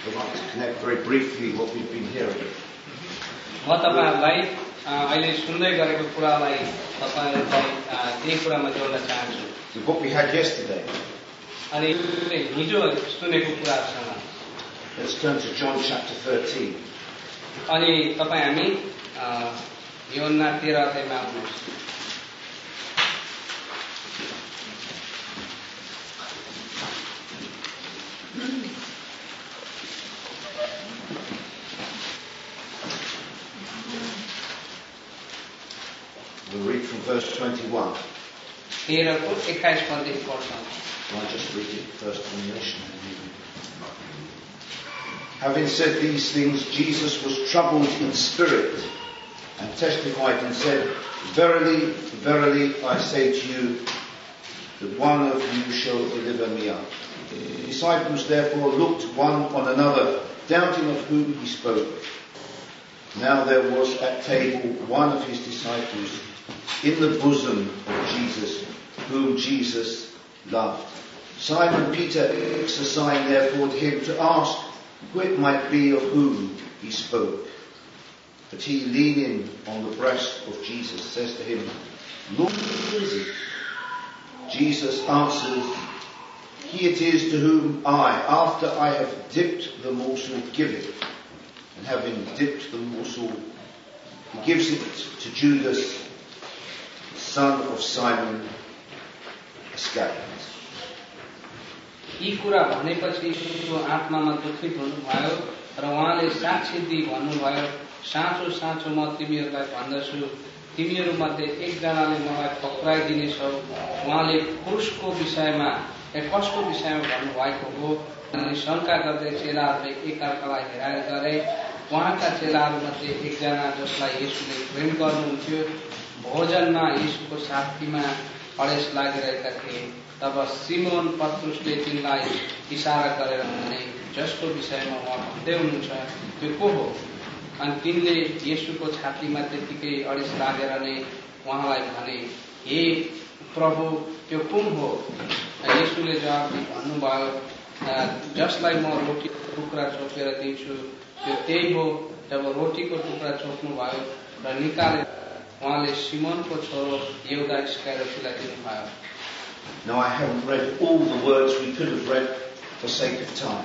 I'd like to connect very briefly what we've been hearing. म तपाईहरुलाई अहिले सुन्दै गरेको कुरालाई तपाईहरुलाई त्यही कुरामा जोड्न चाहन्छु. What we had yesterday. अनि हिजो सुनेको कुराहरुसँग. Let's turn to John chapter 13. अनि तपाई हामी यूहन्ना 13 अध्यायमा आउनुहोस्. We'll read from verse 21. 13 को 21 पददेखि पढ्छौं. I'll just read it first in English. Having said these things, Jesus was troubled in spirit and testified and said, Verily, verily, I say to you, that one of you shall deliver me up. The disciples therefore looked one on another, doubting of whom he spoke. Now there was at table one of his disciples in the bosom of Jesus, whom Jesus loved. Simon Peter exercised therefore to him to ask who it might be of whom he spoke. But he, leaning on the breast of Jesus, says to him, Lord, who is it? Jesus answers, He it is to whom I, after I have dipped the morsel, give it. And having dipped the morsel, he gives it to Judas, son of Simon Iscariot. यी कुरा भनेपछि यीशु आत्मामा दुखित हुनुभयो र उहाँले साक्षी दिई भन्नुभयो, साँचो साँचो म तिमीहरूलाई भन्दछु, तिमीहरू मध्ये एकजनाले मलाई पक्राइदिनेछौ. उहाँले क्रुसको विषयमा कसको विषयमा भन्नुभएको हो. अनि शंका गर्दै चेलाहरूले एकअर्कालाई हेराइ गरे. उहाँका चेलाहरूमध्ये एकजना जसलाई येशूले प्रेम गर्नुहुन्थ्यो भोजनमा येशूको साथीमा अडेस लागिरहेका थिए. तब सिमोन पत्रुसले तिनलाई इशारा गरेर भने, जसको विषयमा उहाँ भन्दै हुनुहुन्छ त्यो को हो? अनि तिनले येशूको छातीमा त्यतिकै अडेस लागेर नै उहाँलाई भने, हे प्रभु, त्यो कुन हो? येशूले जवाफ दिई भन्नुभयो, जसलाई म रोटीको टुक्रा चोकेर दिन्छु त्यो त्यही हो. जब रोटीको टुक्रा चोक्नुभयो र निकालेर उहाँले सिमोनको छोरो यहुदा इस्करियोतलाई दिनुभयो. Now I haven't read all the words we could have read for sake of time.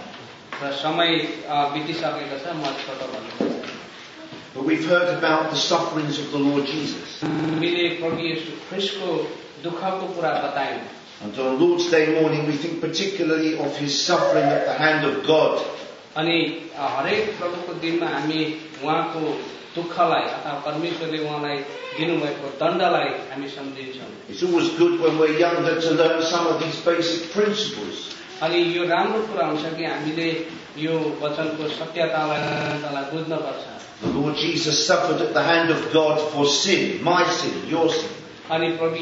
But we've heard about the sufferings of the Lord Jesus. And on Lord's Day morning we think particularly of his suffering at the hand of God. It's always good when we're younger to learn some of these basic principles. The Lord Jesus suffered at the hand of God for sin, my sin, your sin. But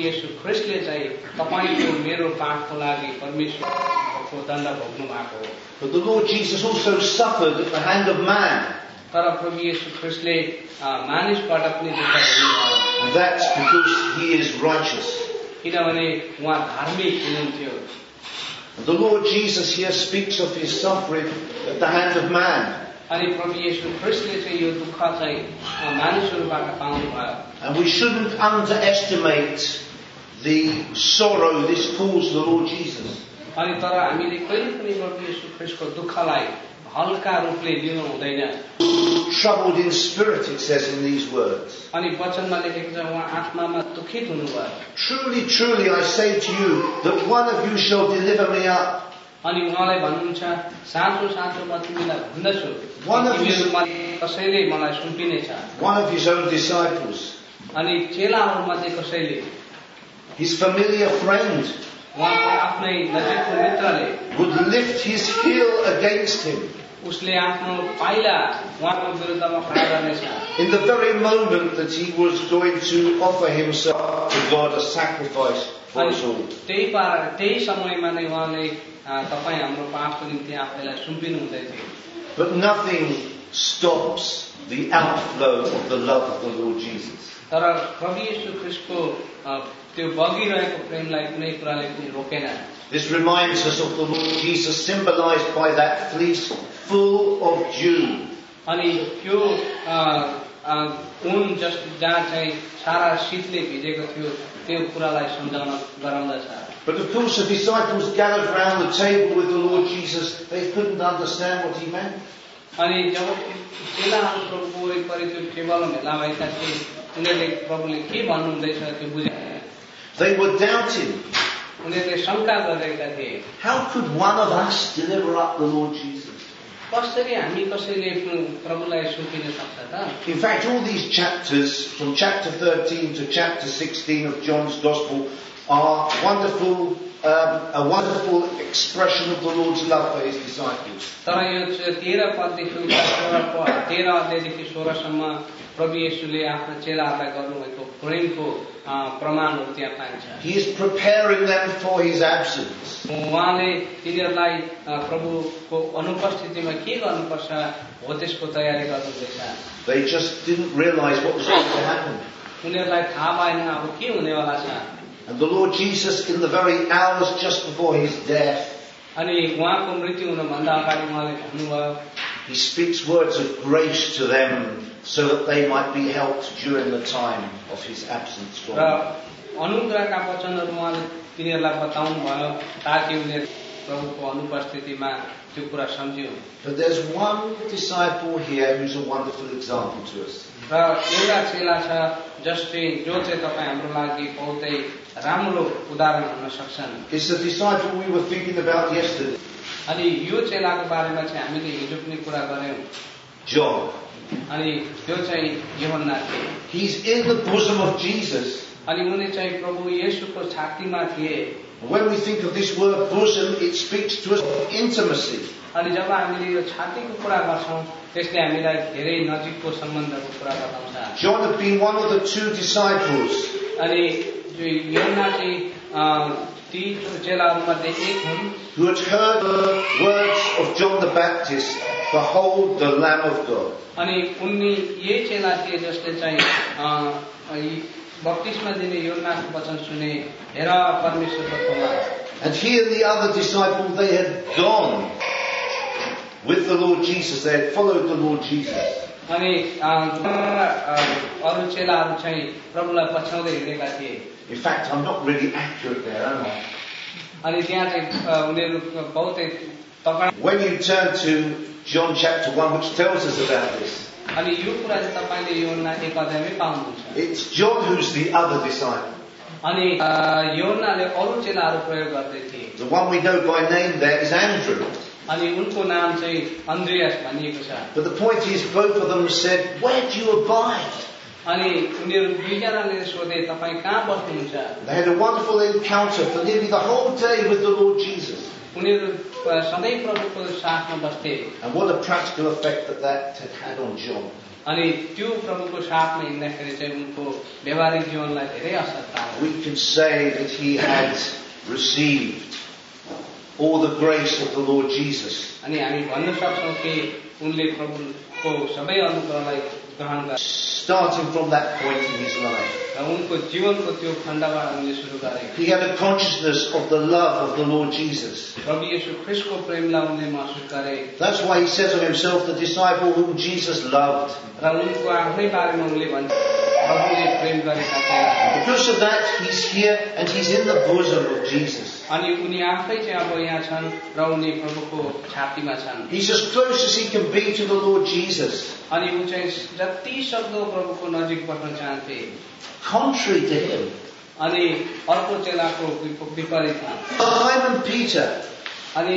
the Lord Jesus also suffered at the hand of man. And that's because he is righteous. And the Lord Jesus here speaks of his suffering at the hand of man. And we shouldn't underestimate the sorrow this caused the Lord Jesus. Troubled in spirit, it says in these words. Truly, truly, I say to you that one of you shall deliver me up. One of his own disciples. His familiar friend would lift his heel against him. In the very moment that he was going to offer himself to God as sacrifice for us all. But nothing stops the outflow of the love of the Lord Jesus. This reminds us of the Lord Jesus symbolized by that fleece full of dew. अनि त्यो उन जहाँ चाहिँ सारा शीतले भिजेको थियो त्यो कुरालाई सम्झाउन गराउँदछ. But of course the disciples gathered around the table with the Lord Jesus. They couldn't understand what he meant. अनि जब चेलाहरू प्रभुको वरिपरि त्यो टेबलमा भेला भएका थिए उनीहरूले प्रभुले के भन्नुहुँदैछ त्यो बुझे. They were doubting. उनीहरूले शङ्का गरेका थिए. How could one of us deliver up the Lord Jesus? कसरी हामी कसैले प्रभुलाई सुम्पिन सक्छ त? In fact, all these chapters, from chapter 13 to chapter 16 of John's Gospel, are a wonderful expression of the Lord's love for his disciples. तर यो 13 पददेखि 13 अध्यायदेखि 16 सम्म प्रभु येशूले आफ्ना चेलाहरूलाई गर्नुभएको प्रेमको प्रमाणहरू त्यहाँ पाइन्छ. He is preparing them for his absence. उहाँले तिनीहरूलाई प्रभुको अनुपस्थितिमा के गर्नुपर्छ हो त्यसको तयारी गर्नुहुँदैछ. They just didn't realize what was going to happen. उनीहरूलाई थाहा भएन अब के हुनेवाला छ. And the Lord Jesus, in the very hours just before his death, अनि उहाँको मृत्यु हुनुभन्दा अगाडि उहाँले भन्नुभयो, he speaks words of grace to them so that they might be helped during the time of his absence from them. र अनुग्रहका वचनहरू उहाँले तिनीहरूलाई बताउनु भयो ताकि उनीहरू प्रभुको अनुपस्थितिमा त्यो कुरा सम्झियो. But there's one disciple here who's a wonderful example to us. र एउटा चेला छ जो चाहिँ तपाईँ हाम्रो लागि बहुतै राम्रो उदाहरण हुन सक्छन्. It's the disciple we were thinking about yesterday. अनि यो चेलाको बारेमा चाहिँ हामीले हिजो पनि कुरा गर्यौं. John. अनि त्यो चाहिँ यूहन्ना थिए. He's in the bosom of Jesus. अनि उनी चाहिँ प्रभु येशूको छातीमा थिए. When we think of this word bosom, it speaks to us of intimacy. अनि जब हामीले यो छातीको कुरा गर्छौं त्यसले हामीलाई धेरै नजिकको सम्बन्धको कुरा बताउँछ. John had been one of the two disciples. अनि यूहन्ना चाहिँ ती चेलाहरूमध्ये एक हुन् who had heard the words of John the Baptist, "Behold the Lamb of God." अनि उनी यही चेला थिए जसले चाहिँ बप्तिस्मा दिने यूहन्नाको वचन सुने, हेर परमेश्वरको Kumar. And he and the other disciple, they had gone with the Lord Jesus. They had followed the Lord Jesus. अनि अरू चेलाहरू चाहिँ प्रभुलाई पछ्याउँदै हिँडेका थिए. In fact, I'm not really accurate there, am I? अनि त्यहाँ चाहिँ उनीहरू बहुतै तगडा. When you turn to John chapter 1, which tells us about this, अनि यो कुरा चाहिँ तपाईले यूहन्ना 1 अध्यायमै पाउनुहुन्छ. it's John who's the other disciple. अनि यूहन्नाले अरू चेलाहरू प्रयोग गर्दै थिए. The one we know by name there is Andrew. अनि उनको नाम चाहिँ अन्द्रियास भनिएको छ. But the point is, both of them said, "Where do you abide?" अनि उनीहरू दुईजनाले सोधे तपाईँ कहाँ बस्नुहुन्छ. They had a wonderful encounter for nearly the whole day with the Lord Jesus. उनीहरू सधैँ प्रभुको साथमा बस्थे. And what a practical effect that had on John. अनि त्यो प्रभुको साथमा हिँड्दाखेरि चाहिँ उनको व्यवहारिक जीवनलाई धेरै असर पार्यो. We can say that he had received all the grace of the Lord Jesus. अनि हामी भन्न सक्छौँ कि उनले प्रभुको सबै अनुग्रहलाई ग्रहण गरे. Starting from that point in his life, र उनको जीवनको त्यो खण्डबाट उनले सुरु गरे. he had a consciousness of the love of the Lord Jesus. प्रभु येशू ख्रीष्टको प्रेमलाई उनले महसुस गरे. That's why he says of himself, the disciple whom Jesus loved. र उनको आफ्नै बारेमा उनले भन्छ प्रभुले प्रेम गरेका थिए. Because of that, he's here and he's in the bosom of Jesus. अनि उनी आफै चाहिँ अब यहाँ छन् र उनी प्रभुको छातीमा छन्. He's as close as he can be to the Lord Jesus. अनि ऊ चाहिँ जति सक्दो प्रभुको नजिक बस्न चाहन्थे. Contrary to him, अनि अर्को चेलाको विपरीतमा Simon Peter, अनि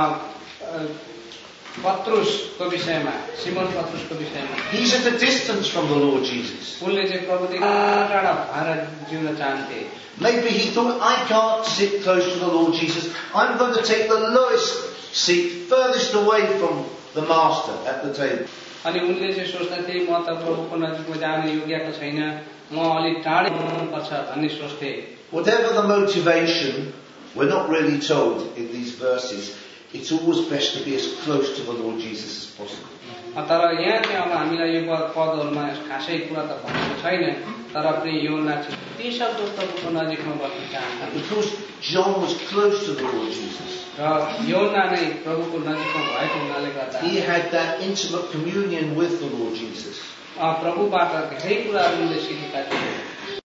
पत्रुसको विषयमा, सिमोन पत्रुसको विषयमा he's at a distance from the Lord Jesus. उनले चाहिँ प्रभुदेखि टाढा भएर जिउन चाहन्थे. Maybe he thought, I can't sit close to the Lord Jesus. I'm going to take the lowest seat, furthest away from the Master at the table. अनि उनले चाहिँ सोच्दथे म त प्रभुको नजिकमा जाने योग्यता छैन, म अलि टाढै हुनुपर्छ भन्ने सोच्थे. Whatever the motivation, we're not really told in these verses. It's always best to be as close to the Lord Jesus as possible. तर यहाँ चाहिँ अब हामीलाई यो पदहरूमा खासै कुरा त भनेको छैन, तर पनि योना चाहिँ तीसको प्रभुको नजिकमा बस्न चाहन्छ। Because John was close to the Lord Jesus. र योना नै प्रभुको नजिकमा भएको हुनाले गर्दा He had that intimate communion with the Lord Jesus. प्रभुबाट धेरै कुराहरू उनले सिकेका थिए।